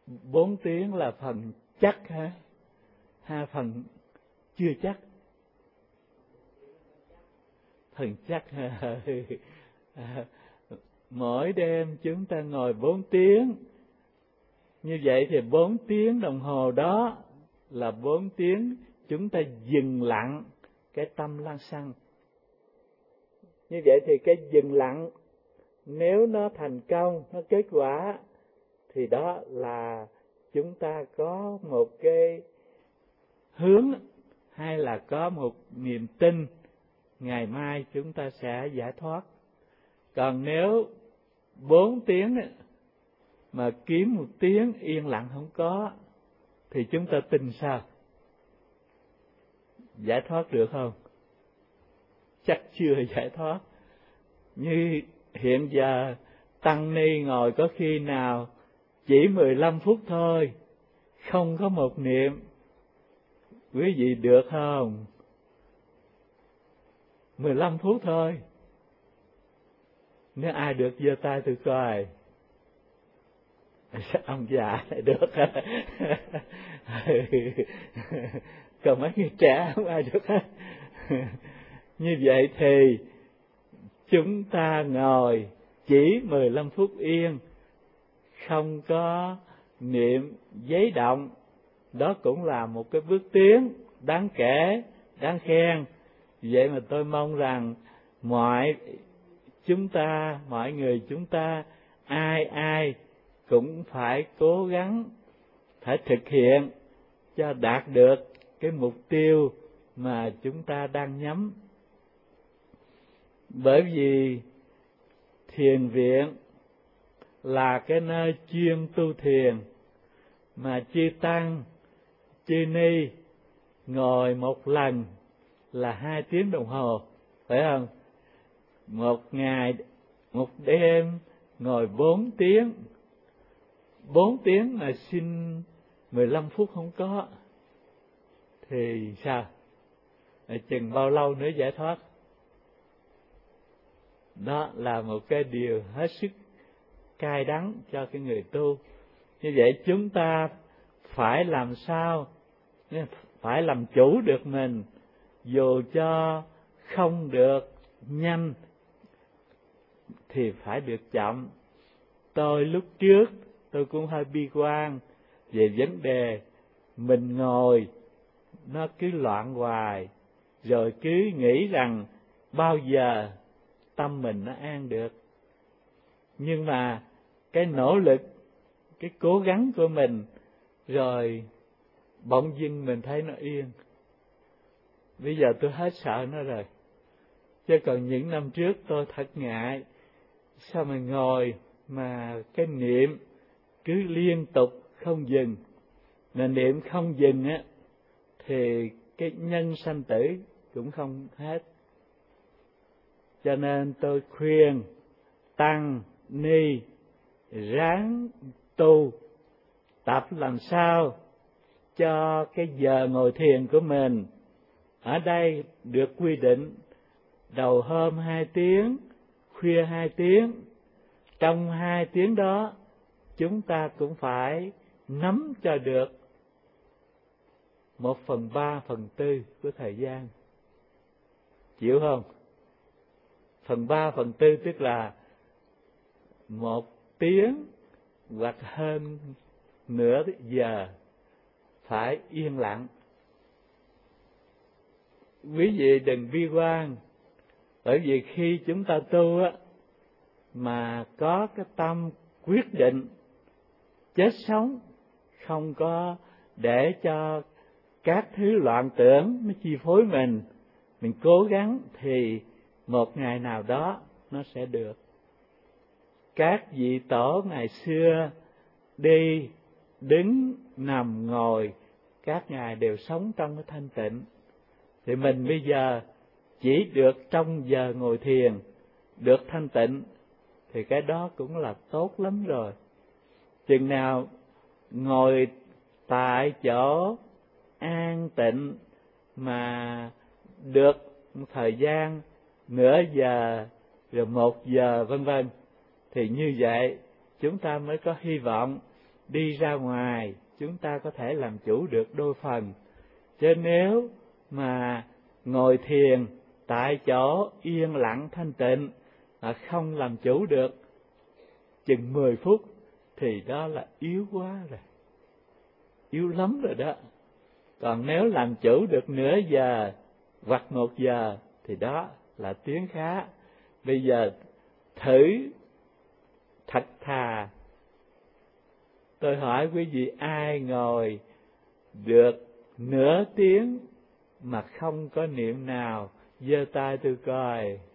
4 tiếng là phần chắc hả? Hai phần chưa chắc. Phần chắc hả? Mỗi đêm chúng ta ngồi 4 tiếng. Như vậy thì 4 tiếng đồng hồ đó là 4 tiếng chúng ta dừng lặng cái tâm lăng xăng. Như vậy thì cái dừng lặng, nếu nó thành công, nó kết quả, thì đó là chúng ta có một cái hướng hay là có một niềm tin ngày mai chúng ta sẽ giải thoát. Còn nếu 4 tiếng mà kiếm 1 tiếng yên lặng không có, thì chúng ta tin sao? Giải thoát được không? Chắc chưa giải thoát. Như hiện giờ tăng ni ngồi có khi nào chỉ 15 phút thôi, không có một niệm. Quý vị được không? 15 phút thôi. Nếu ai được giơ tay tôi coi. Ông già được. Còn mấy người trẻ không ai được hết. Như vậy thì chúng ta ngồi chỉ 15 phút yên, không có niệm giấy động, đó cũng là một cái bước tiến đáng kể, đáng khen. Vậy mà tôi mong rằng mọi người chúng ta ai cũng phải cố gắng, phải thực hiện cho đạt được cái mục tiêu mà chúng ta đang nhắm. Bởi vì thiền viện là cái nơi chuyên tu thiền, mà chư tăng, chư ni ngồi một lần là 2 tiếng đồng hồ, phải không? Một ngày, một đêm ngồi 4 tiếng. 4 tiếng mà xin 15 phút không có, thì sao? Chừng bao lâu nữa giải thoát? Đó là một cái điều hết sức cay đắng cho cái người tu. Như vậy chúng ta phải làm sao? Phải làm chủ được mình, dù cho không được nhanh thì phải được chậm. Tôi lúc trước tôi cũng hơi bi quan về vấn đề mình ngồi nó cứ loạn hoài, rồi cứ nghĩ rằng bao giờ tâm mình nó an được. Nhưng mà cái nỗ lực, cái cố gắng của mình, rồi bỗng dưng mình thấy nó yên. Bây giờ tôi hết sợ nó rồi. Chứ còn những năm trước tôi thật ngại, sao mà ngồi mà cái niệm cứ liên tục không dừng. Mà niệm không dừng á thì cái nhân sanh tử cũng không hết. Cho nên tôi khuyên tăng ni ráng tu, tập làm sao cho cái giờ ngồi thiền của mình ở đây được quy định đầu hôm 2 tiếng, khuya 2 tiếng. Trong 2 tiếng đó chúng ta cũng phải nắm cho được 1/3/4 của thời gian. Chịu không? 1/3/4 tức là 1 tiếng hoặc hơn nửa giờ phải yên lặng. Quý vị đừng bi quan, bởi vì khi chúng ta tu á mà có cái tâm quyết định chết sống, không có để cho các thứ loạn tưởng nó chi phối mình cố gắng thì một ngày nào đó nó sẽ được. Các vị tổ ngày xưa đi, đứng, nằm, ngồi, các ngài đều sống trong cái thanh tịnh. Thì mình bây giờ chỉ được trong giờ ngồi thiền, được thanh tịnh, thì cái đó cũng là tốt lắm rồi. Chừng nào ngồi tại chỗ an tịnh mà được một thời gian nửa giờ rồi 1 giờ vân vân, thì như vậy chúng ta mới có hy vọng đi ra ngoài chúng ta có thể làm chủ được đôi phần. Chứ nếu mà ngồi thiền tại chỗ yên lặng thanh tịnh mà không làm chủ được chừng 10 phút thì đó là yếu quá rồi, yếu lắm rồi đó. Còn nếu làm chủ được nửa giờ hoặc 1 giờ thì đó là tiến khá. Bây giờ thử thật thà, tôi hỏi quý vị ai ngồi được nửa tiếng mà không có niệm nào, giơ tay tôi coi.